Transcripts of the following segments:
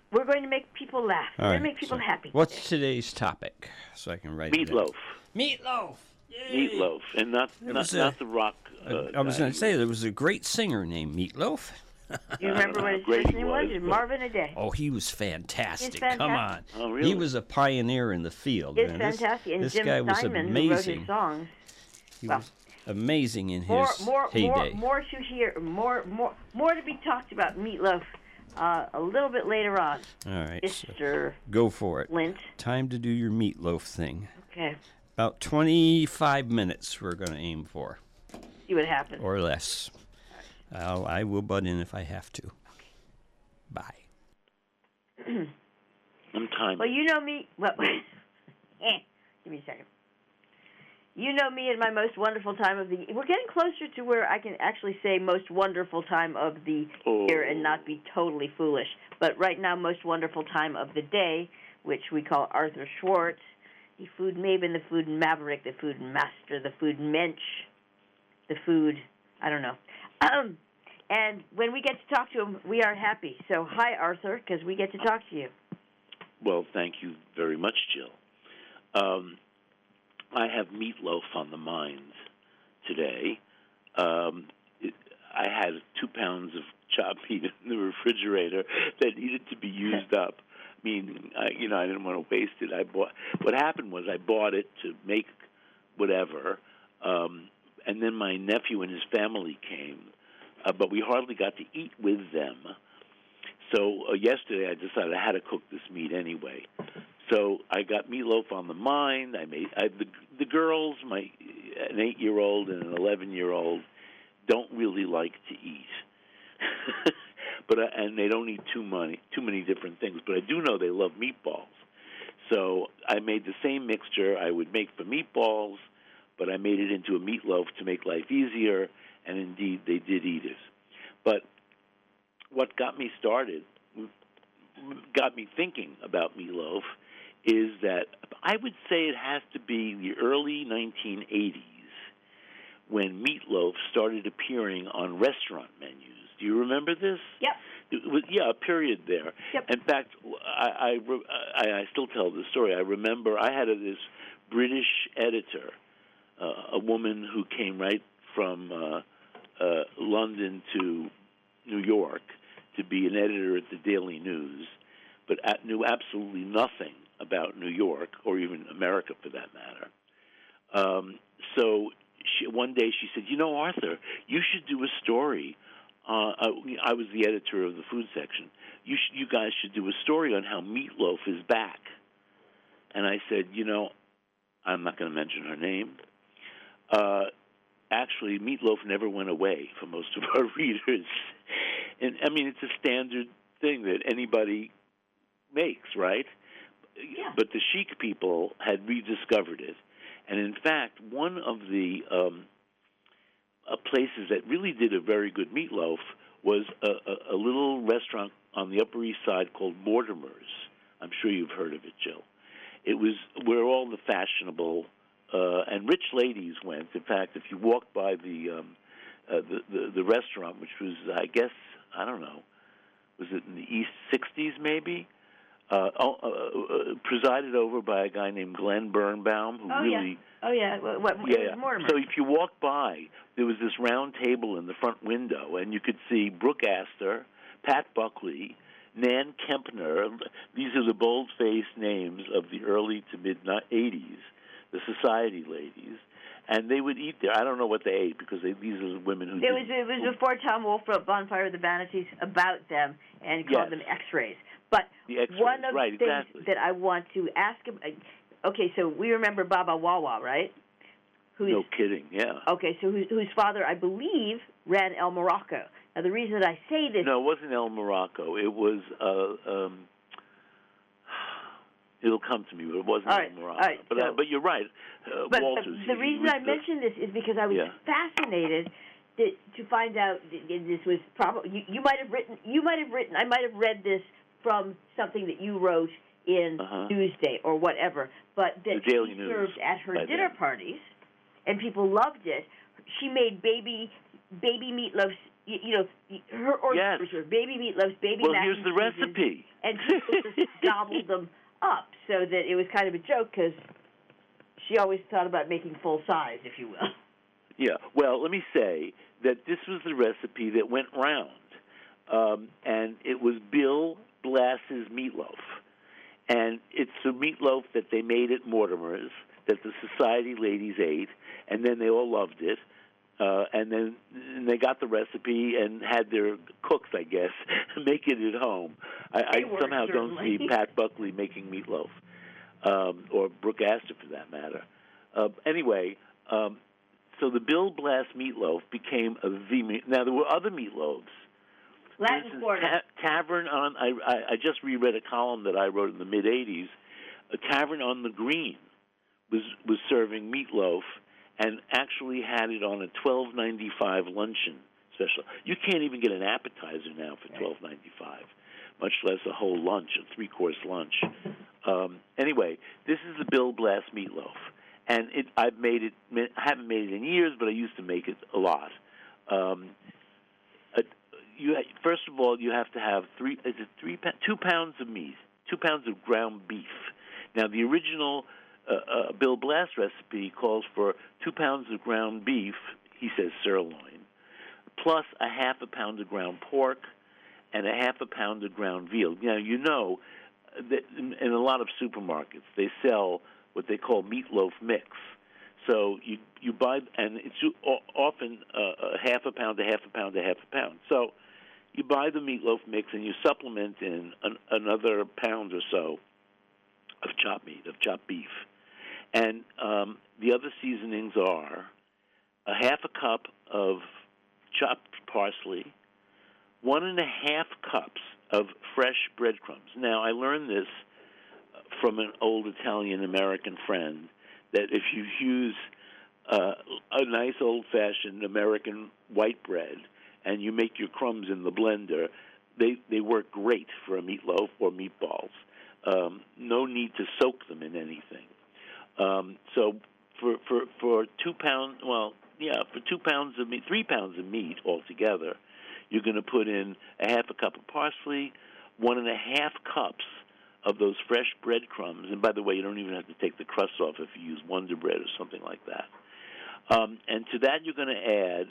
We're going to make people laugh. All We're right, going to make people so happy. What's today's topic? So I can write it down. Meatloaf. Meatloaf. Yay. Meatloaf, and not the rock. I was going to say there was a great singer named Meatloaf. Do you remember what his great first he name was? was, It was but- Marvin Aday. Oh, he was fantastic. He's fantastic. Come on. Oh, really? He was a pioneer in the field. It's man. fantastic. And This Jim guy was Steinman, who wrote amazing. his songs. He Well, was amazing in More, his more, heyday. more to hear. More to be talked about Meatloaf a little bit later on, All right, so Mr. go for it. Lint. Time to do your meatloaf thing. Okay, About 25 minutes we're going to aim for, see what happens. or less. I will butt in if I have to. Bye. I'm timing. Well, you know me. Well, give me a second. You know me in my most wonderful time of the year. We're getting closer to where I can actually say most wonderful time of the year and not be totally foolish. But right now, most wonderful time of the day, which we call Arthur Schwartz, the food maven, the food maverick, the food master, the food mensch, the food, I don't know. And when we get to talk to him, we are happy. So hi, Arthur, because we get to talk to you. Well, thank you very much, Jill. I have meatloaf on the mind today. I had 2 pounds of chopped meat in the refrigerator that needed to be used up. I mean, I didn't want to waste it. What happened was I bought it to make whatever, and then my nephew and his family came, but we hardly got to eat with them. So yesterday I decided I had to cook this meat anyway. So I got meatloaf on the mind. The girls, an 8-year-old and an 11-year-old, don't really like to eat, and they don't eat too many different things. But I do know they love meatballs. So I made the same mixture I would make for meatballs, but I made it into a meatloaf to make life easier, and indeed they did eat it. But what got me started, got me thinking about meatloaf, is that I would say it has to be the early 1980s when meatloaf started appearing on restaurant menus. Do you remember this? Yep. It was, a period there. Yep. In fact, I still tell the story. I remember I had this British editor, a woman who came right from London to New York to be an editor at the Daily News, but knew absolutely nothing about New York or even America for that matter. So one day she said, Arthur, you should do a story. I was the editor of the food section. You guys should do a story on how meatloaf is back. And I said, I'm not going to mention her name. Actually, meatloaf never went away for most of our readers. And, I mean, it's a standard thing that anybody makes, right? Yeah. But the chic people had rediscovered it. And, in fact, one of the places that really did a very good meatloaf was a little restaurant on the Upper East Side called Mortimer's. I'm sure you've heard of it, Jill. It was where all the fashionable and rich ladies went. In fact, if you walk by the restaurant, which was, I guess, I don't know, was it in the East 60s maybe? Presided over by a guy named Glenn Birnbaum, who really... Oh, yeah. What Mortimer? So if you walk by, there was this round table in the front window, and you could see Brooke Astor, Pat Buckley, Nan Kempner. These are the bold-faced names of the early to mid-'80s, the society ladies. And they would eat there. I don't know what they ate, because these are the women who... It was before Tom Wolfe wrote Bonfire of the Vanities about them and called them X-rays. But one of the things that I want to ask him... Okay, so we remember Baba Wawa, right? No kidding, yeah. Okay, so whose father, I believe, ran El Morocco. Now, the reason that I say this... No, it wasn't El Morocco. It was... it'll come to me, but it wasn't El Morocco. All right, but you're right. But Walters, the reason I mention this is because I was fascinated to find out this was probably... You might have written... I might have read this from something that you wrote in Newsday or whatever, but that she served at her dinner parties, and people loved it. She made baby meatloaf her orders were baby meatloaves, baby mac and cheeses. Well, here's the recipe. And people just gobbled them up, so that it was kind of a joke because she always thought about making full size, if you will. Yeah. Well, let me say that this was the recipe that went round, and it was Bill Blass's meatloaf. And it's the meatloaf that they made at Mortimer's that the society ladies ate, and then they all loved it. And then they got the recipe and had their cooks, I guess, make it at home. I somehow don't see Pat Buckley making meatloaf, or Brooke Astor for that matter. Anyway, so the Bill Blass meatloaf became now there were other meatloafs. Latin Quarter. Tavern on. I just reread a column that I wrote in the mid '80s. A Tavern on the Green was serving meatloaf, and actually had it on a $12.95 luncheon special. You can't even get an appetizer now for $12.95, much less a whole lunch, a 3-course lunch. Anyway, this is the Bill Blass meatloaf, and I haven't made it in years, but I used to make it a lot. First of all, you have to have 2 pounds of meat, 2 pounds of ground beef. Now, the original Bill Blass recipe calls for 2 pounds of ground beef, he says sirloin, plus a half a pound of ground pork and a half a pound of ground veal. Now, you know that in a lot of supermarkets they sell what they call meatloaf mix. So you buy, and it's often a half a pound, a half a pound, a half a pound. So you buy the meatloaf mix and you supplement in another pound or so of chopped meat, of chopped beef. And the other seasonings are a half a cup of chopped parsley, 1.5 cups of fresh breadcrumbs. Now, I learned this from an old Italian-American friend, that if you use a nice old-fashioned American white bread and you make your crumbs in the blender, they work great for a meatloaf or meatballs. No need to soak them in anything. So for 2 pounds, for 2 pounds of meat, 3 pounds of meat altogether, you're going to put in a half a cup of parsley, 1.5 cups of those fresh breadcrumbs. And by the way, you don't even have to take the crust off if you use Wonder Bread or something like that. And to that, you're going to add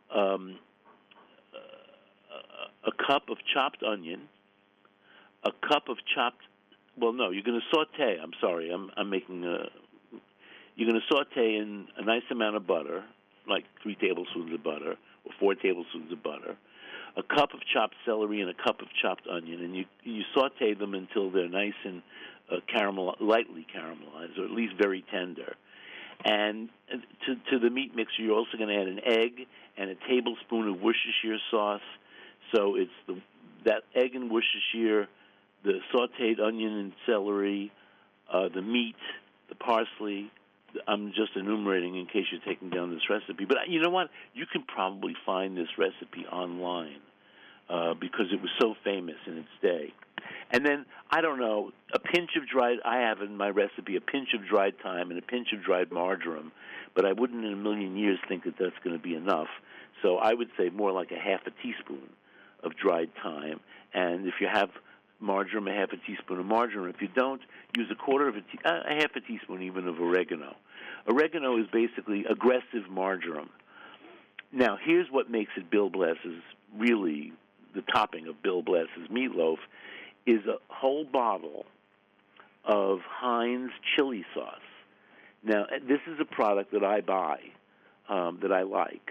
a cup of chopped onion, a cup of chopped. Well, no, you're going to saute. I'm sorry, I'm making a. You're going to saute in a nice amount of butter, like 3 tablespoons of butter or 4 tablespoons of butter, a cup of chopped celery and a cup of chopped onion, and you saute them until they're nice and lightly caramelized, or at least very tender. And to the meat mixture, you're also going to add an egg and a tablespoon of Worcestershire sauce. So it's that egg and Worcestershire, the sauteed onion and celery, the meat, the parsley. I'm just enumerating in case you're taking down this recipe. But you know what? You can probably find this recipe online because it was so famous in its day. And then, I don't know, I have in my recipe a pinch of dried thyme and a pinch of dried marjoram, but I wouldn't in a million years think that that's going to be enough. So I would say more like a half a teaspoon of dried thyme. And if you have marjoram, a half a teaspoon of marjoram. If you don't, use a half a teaspoon even of oregano. Oregano is basically aggressive marjoram. Now, here's what makes it Bill Blass's, really the topping of Bill Blass's meatloaf, is a whole bottle of Heinz chili sauce. Now, this is a product that I buy, that I like.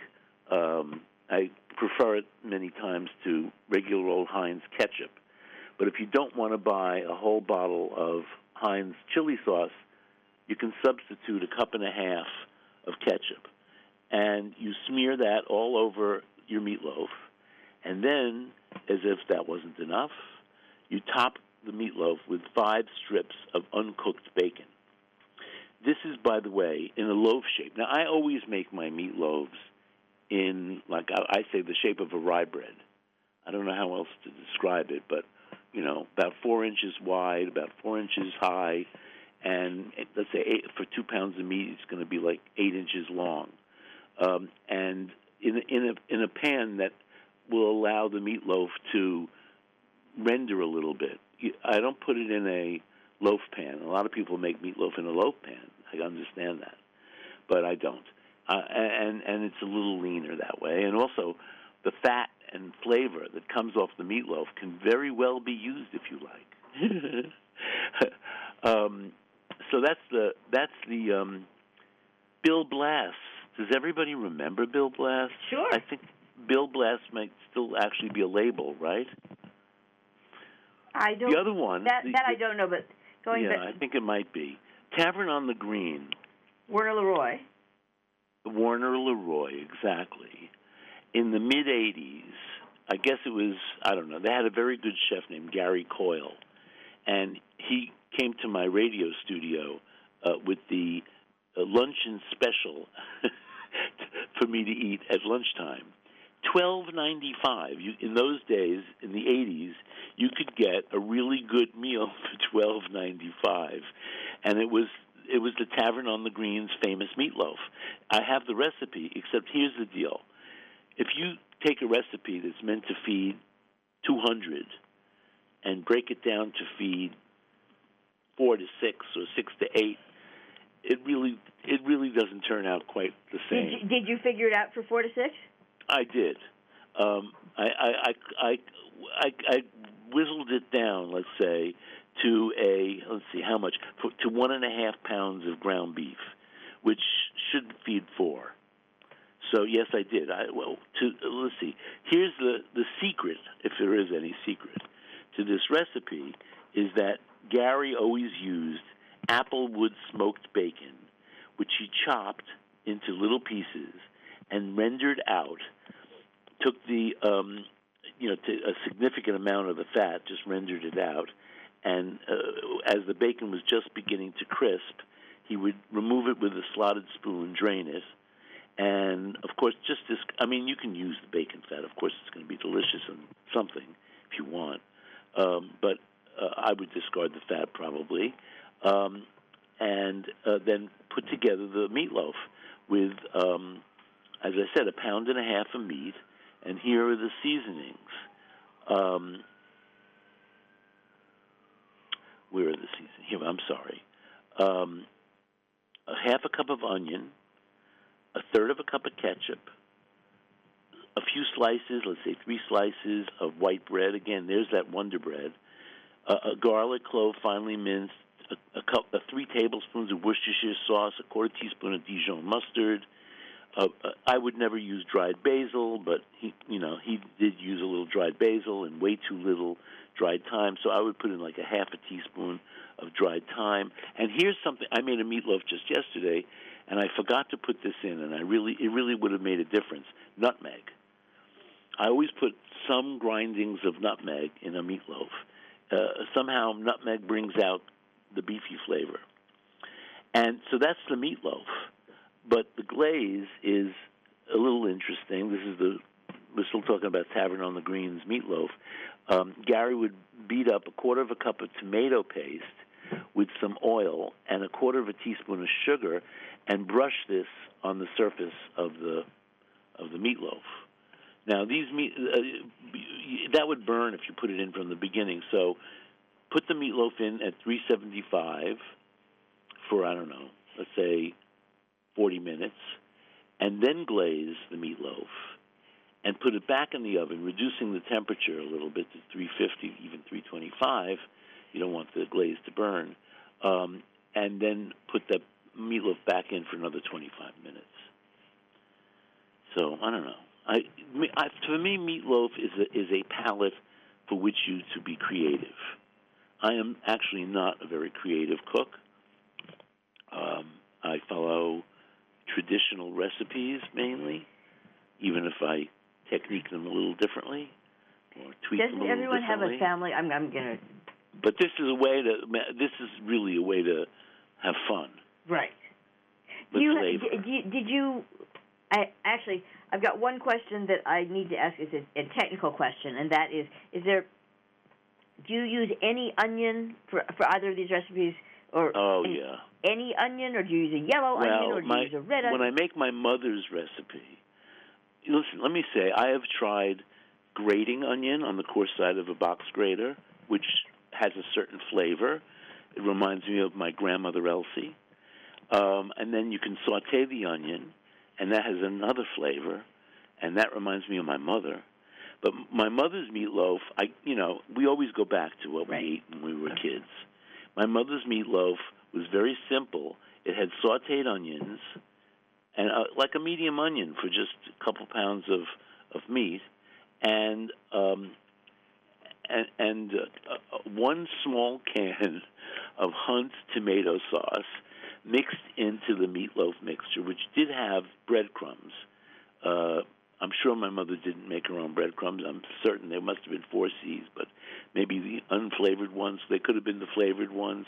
I prefer it many times to regular old Heinz ketchup. But if you don't want to buy a whole bottle of Heinz chili sauce, you can substitute 1.5 cups of ketchup. And you smear that all over your meatloaf. And then, as if that wasn't enough, you top the meatloaf with 5 strips of uncooked bacon. This is, by the way, in a loaf shape. Now, I always make my meatloaves in, like I say, the shape of a rye bread. I don't know how else to describe it, but, about 4 inches wide, about 4 inches high, and let's say for 2 pounds of meat, it's going to be like 8 inches long. And in a pan that will allow the meatloaf to render a little bit. I don't put it in a loaf pan. A lot of people make meatloaf in a loaf pan. I understand that, but I don't. And it's a little leaner that way. And also, the fat and flavor that comes off the meatloaf can very well be used if you like. So that's the Bill Blass. Does everybody remember Bill Blass? Sure. I think Bill Blass might still actually be a label, right? I don't. The other one. That I don't know, but going back. Yeah, I think it might be Tavern on the Green. Warner Leroy. Warner Leroy, exactly. In the mid-'80s, I guess it was, I don't know, they had a very good chef named Gary Coyle, and he came to my radio studio with the luncheon special for me to eat at lunchtime. $12.95. In those days, in the 80s, you could get a really good meal for $12.95, and it was the Tavern on the Green's famous meatloaf. I have the recipe, except here's the deal. If you take a recipe that's meant to feed 200 and break it down to feed 4 to 6 or 6 to 8, it really doesn't turn out quite the same. Did you figure it out for 4 to 6? I did. I whittled it down, let's say, to how much? To 1.5 pounds of ground beef, which should feed 4. So yes, I did. Let's see. Here's the secret, if there is any secret, to this recipe, is that Gary always used applewood smoked bacon, which he chopped into little pieces and rendered out. Took a significant amount of the fat, just rendered it out, and as the bacon was just beginning to crisp, he would remove it with a slotted spoon, drain it, and of course, you can use the bacon fat. Of course, it's going to be delicious and something if you want, but I would discard the fat probably, and then put together the meatloaf with, as I said, 1.5 pounds of meat. And here are the seasonings. Where are the seasonings? Here, I'm sorry. 1/2 cup of onion, 1/3 of a cup of ketchup, a few slices, let's say 3 slices of white bread. Again, there's that Wonder Bread. A garlic clove finely minced, 3 tablespoons of Worcestershire sauce, 1/4 teaspoon of Dijon mustard. I would never use dried basil, but he did use a little dried basil and way too little dried thyme. So I would put in like 1/2 teaspoon of dried thyme. And here's something: I made a meatloaf just yesterday, and I forgot to put this in, and it really would have made a difference. Nutmeg. I always put some grindings of nutmeg in a meatloaf. Somehow nutmeg brings out the beefy flavor, and so that's the meatloaf. But the glaze is a little interesting. We're still talking about Tavern on the Green's meatloaf. Gary would beat up 1/4 cup of tomato paste with some oil and 1/4 teaspoon of sugar, and brush this on the surface of the meatloaf. Now, that would burn if you put it in from the beginning. So, put the meatloaf in at 375 for, I don't know, let's say 40 minutes, and then glaze the meatloaf and put it back in the oven, reducing the temperature a little bit to 350, even 325. You don't want the glaze to burn. And then put the meatloaf back in for another 25 minutes. So, I don't know. For me, meatloaf is a palette for which you to be creative. I am actually not a very creative cook. I follow traditional recipes mainly, even if I technique them a little differently or tweak them a little differently. Doesn't everyone have a family? I'm gonna. But this is really a way to have fun. Right. Did you? I've got one question that I need to ask. It's a technical question, and that is there? Do you use any onion for either of these recipes? Any onion, or do you use a yellow onion, or do you use a red onion? When I make my mother's recipe, listen, let me say, I have tried grating onion on the coarse side of a box grater, which has a certain flavor. It reminds me of my grandmother Elsie. And then you can saute the onion, and that has another flavor, and that reminds me of my mother. But my mother's meatloaf, we always go back to what we ate when we were kids. My mother's meatloaf was very simple. It had sauteed onions, and like a medium onion for just a couple pounds of meat, and one small can of Hunt's tomato sauce mixed into the meatloaf mixture, which did have breadcrumbs. I'm sure my mother didn't make her own breadcrumbs. I'm certain there must have been 4 C's, but maybe the unflavored ones. They could have been the flavored ones.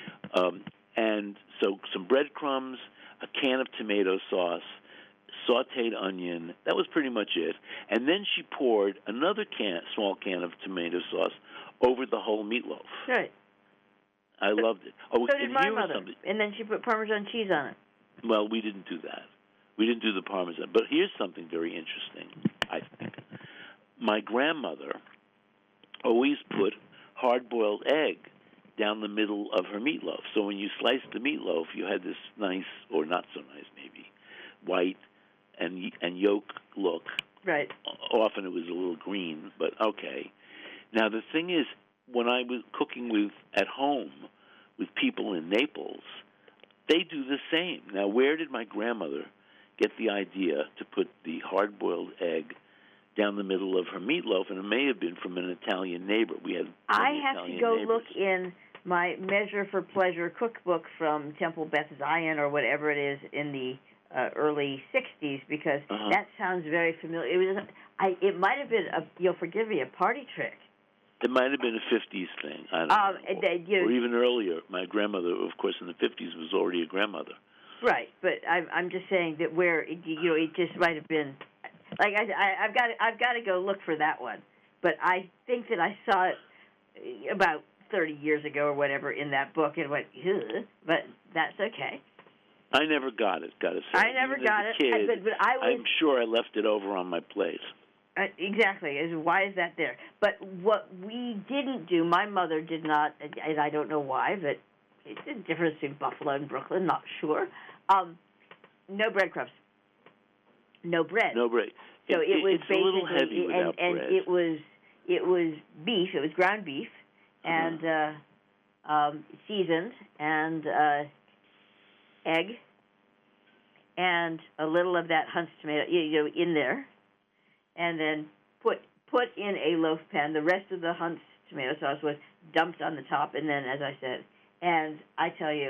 And so some breadcrumbs, a can of tomato sauce, sauteed onion. That was pretty much it. And then she poured another small can of tomato sauce over the whole meatloaf. Right. I loved it. Oh, so did my mother. And then she put Parmesan cheese on it. Well, we didn't do that. We didn't do the Parmesan. But here's something very interesting, I think. My grandmother always put hard-boiled egg down the middle of her meatloaf. So when you sliced the meatloaf, you had this nice, or not so nice maybe, white and yolk look. Right. Often it was a little green, but okay. Now the thing is, when I was cooking at home with people in Naples, they do the same. Now, where did my grandmother get the idea to put the hard-boiled egg down the middle of her meatloaf? And it may have been from an Italian neighbor. We had I have Italian to go neighbors. Look in my Measure for Pleasure cookbook from Temple Beth Zion or whatever it is in the early 60s, because that sounds very familiar. It might have been, you'll forgive me, a party trick. It might have been a 50s thing. I don't know. Or even earlier. My grandmother, of course, in the 50s was already a grandmother. Right, but I'm just saying that where it just might have been, like I've got to go look for that one. But I think that I saw it about 30 years ago or whatever in that book and went, ugh, but that's okay. I never got it. Got to say, I never got it. Kid, but I'm sure I left it over on my plate. Exactly. Why is that there? But what we didn't do, my mother did not, and I don't know why, but it's a difference between Buffalo and Brooklyn, not sure. No breadcrumbs. No bread. No bread. So it was basically a little heavy without and bread. it was beef. It was ground beef and seasoned and egg and a little of that Hunt's tomato in there. And then put in a loaf pan. The rest of the Hunt's tomato sauce was dumped on the top, and then, as I said, and I tell you,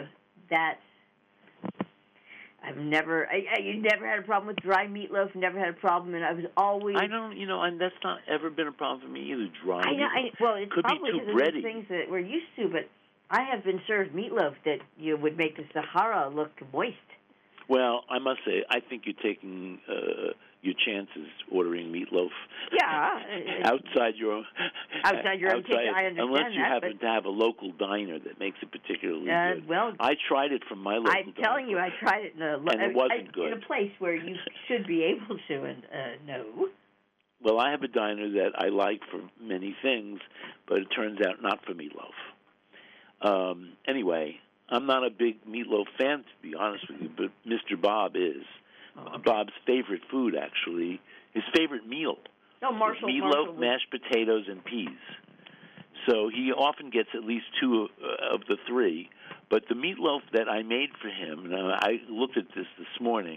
you never had a problem with dry meatloaf. Never had a problem, and I was always. I don't, and that's not ever been a problem for me either. Dry. Well, it's could probably be too because bready. of the things that we're used to, but I have been served meatloaf that would make the Sahara look moist. Well, I must say, I think you're taking your chances ordering meatloaf. Yeah. outside your invitation, I understand unless you that, happen to have a local diner that makes it particularly good. Well, I tried it from my local diner. I'm telling you, I tried it and it wasn't good. in a place where you should be able to, and no. Well, I have a diner that I like for many things, but it turns out not for meatloaf. Anyway, I'm not a big meatloaf fan, to be honest with you, but Mr. Bob is. Bob's favorite food, actually, his favorite meal is meatloaf, mashed potatoes, and peas. So he often gets at least 2 of the 3. But the meatloaf that I made for him, and I looked at this morning,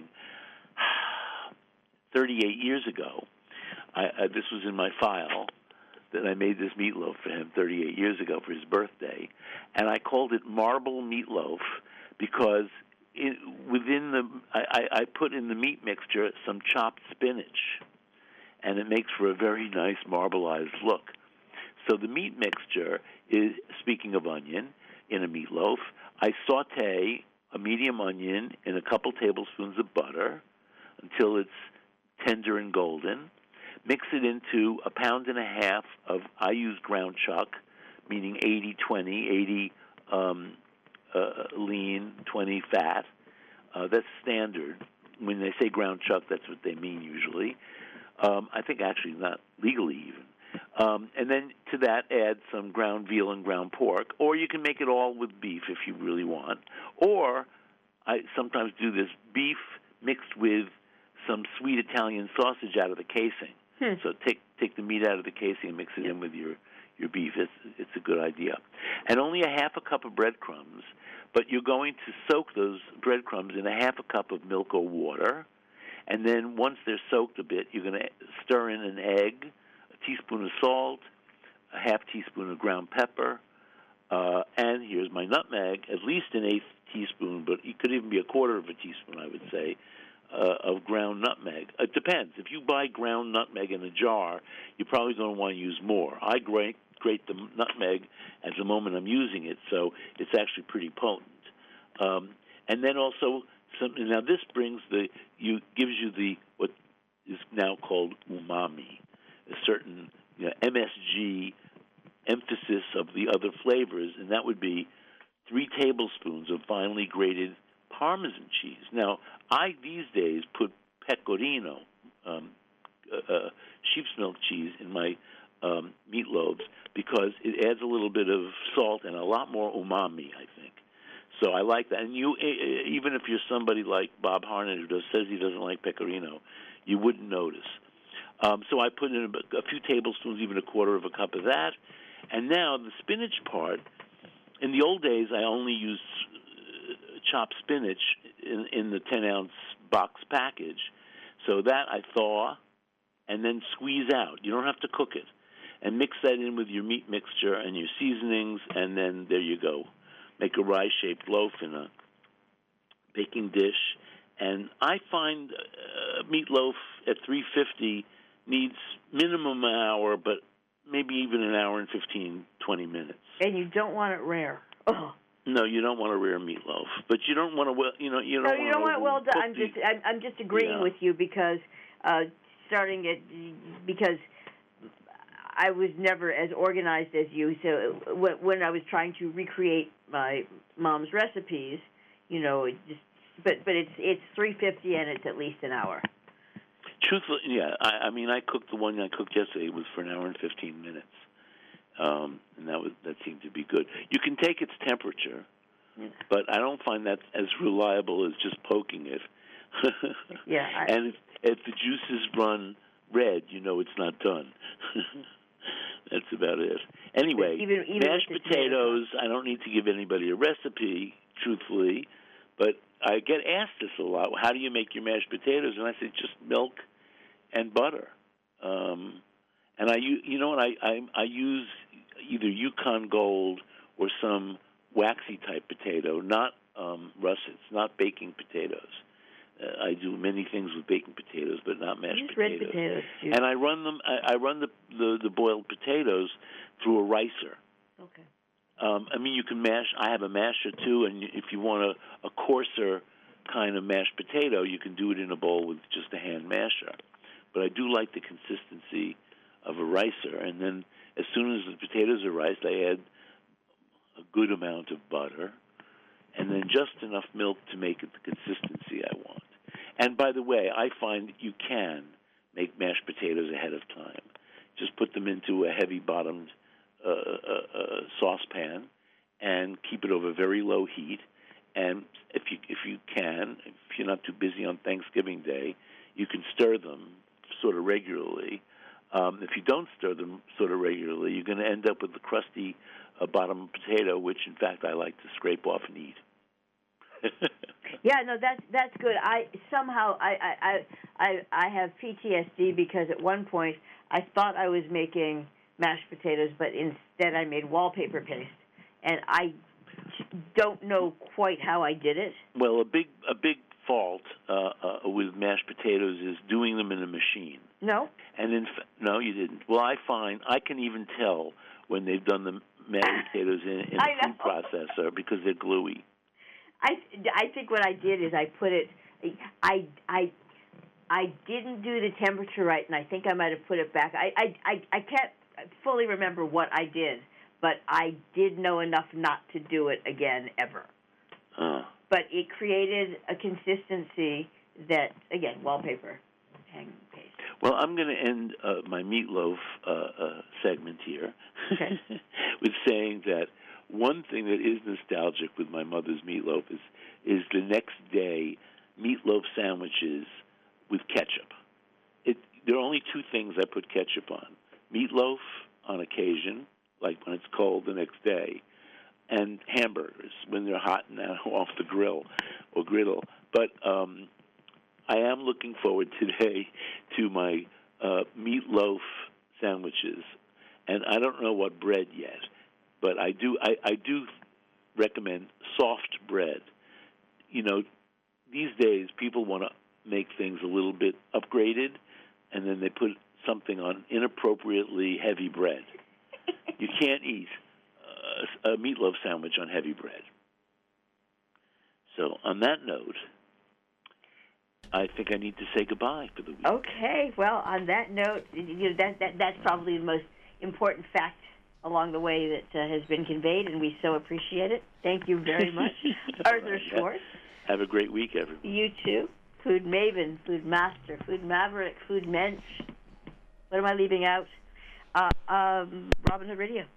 38 years ago, this was in my file, that I made this meatloaf for him 38 years ago for his birthday, and I called it marble meatloaf because I put in the meat mixture some chopped spinach, and it makes for a very nice marbleized look. So the meat mixture is, speaking of onion, in a meatloaf, I saute a medium onion in a couple tablespoons of butter until it's tender and golden. Mix it into 1.5 pounds of, I use ground chuck, meaning 80-20, 80 lean, 20 fat. That's standard. When they say ground chuck, that's what they mean usually. I think actually not legally even. And then to that add some ground veal and ground pork, or you can make it all with beef if you really want. Or I sometimes do this beef mixed with some sweet Italian sausage out of the casing. So take the meat out of the casing and mix it in with your beef. It's a good idea. And only a half a cup of breadcrumbs, but you're going to soak those breadcrumbs in a half a cup of milk or water. And then once they're soaked a bit, you're going to stir in an egg, a teaspoon of salt, a half teaspoon of ground pepper, and here's my nutmeg, at least an eighth teaspoon, but it could even be a quarter of a teaspoon, I would say, of ground nutmeg. It depends. If you buy ground nutmeg in a jar, you're probably going to want to use more. I grate the nutmeg at the moment I'm using it, so it's actually pretty potent. And then also, now this gives you the what is now called umami, a certain MSG emphasis of the other flavors, and that would be 3 tablespoons of finely grated Parmesan cheese. Now, I these days put pecorino, sheep's milk cheese, in my meatloaves because it adds a little bit of salt and a lot more umami, I think. So I like that. And you, even if you're somebody like Bob Harnett who says he doesn't like pecorino, you wouldn't notice. So I put in a few tablespoons, even a quarter of a cup of that. And now the spinach part, in the old days I only used chopped spinach in the 10-ounce box package. So that I thaw and then squeeze out. You don't have to cook it. And mix that in with your meat mixture and your seasonings, and then there you go. Make a rye-shaped loaf in a baking dish. And I find meatloaf at 350 needs minimum an hour, but maybe even an hour and 15, 20 minutes. And you don't want it rare. Oh. No, you don't want a rare meatloaf, but you don't want to. You don't want it well done. I'm just agreeing with you because because I was never as organized as you. So when I was trying to recreate my mom's recipes, but it's 350 and it's at least an hour. Truthfully, yeah. I mean, I cooked the one I cooked yesterday. It was for an hour and 15 minutes. And that seemed to be good. You can take its temperature, but I don't find that as reliable as just poking it. And if the juices run red, it's not done. That's about it. Anyway, even mashed potatoes, I don't need to give anybody a recipe, truthfully, but I get asked this a lot. How do you make your mashed potatoes? And I say just milk and butter. And I use either Yukon Gold or some waxy type potato, not russets, not baking potatoes. I do many things with baking potatoes, but not mashed potatoes. Red potatoes too. And I run them. I run the boiled potatoes through a ricer. Okay. I mean, you can mash. I have a masher too, and if you want a coarser kind of mashed potato, you can do it in a bowl with just a hand masher. But I do like the consistency of a ricer, and then as soon as the potatoes are riced, I add a good amount of butter, and then just enough milk to make it the consistency I want. And by the way, I find you can make mashed potatoes ahead of time. Just put them into a heavy-bottomed saucepan and keep it over very low heat. And if you're not too busy on Thanksgiving Day, you can stir them sort of regularly. If you don't stir them sort of regularly, you're going to end up with the crusty bottom potato, which in fact I like to scrape off and eat. Yeah, no, that's good. I have PTSD because at one point I thought I was making mashed potatoes, but instead I made wallpaper paste, and I don't know quite how I did it. Well, a big fault with mashed potatoes is doing them in a machine. No. And no, you didn't. Well, I can even tell when they've done the mashed potatoes in a food processor because they're gluey. I think what I did is I put it. I didn't do the temperature right, and I think I might have put it back. I can't fully remember what I did, but I did know enough not to do it again ever. But it created a consistency that, again, wallpaper, hang paste. Well, I'm going to end my meatloaf segment here Okay. with saying that one thing that is nostalgic with my mother's meatloaf is the next day meatloaf sandwiches with ketchup. There are only two things I put ketchup on: meatloaf on occasion, like when it's cold the next day, and hamburgers when they're hot now off the grill or griddle. But I am looking forward today to my meatloaf sandwiches, and I don't know what bread yet, but I do recommend soft bread. You know, these days people want to make things a little bit upgraded, and then they put something on inappropriately heavy bread. You can't eat a meatloaf sandwich on heavy bread. So on that note, I think I need to say goodbye for the week. Okay. Well, on that note, that's probably the most important fact along the way that has been conveyed, and we so appreciate it. Thank you very much, Arthur Schwartz. Have a great week, everyone. You too. Food maven, food master, food maverick, food mensch. What am I leaving out? Robin Hood Radio.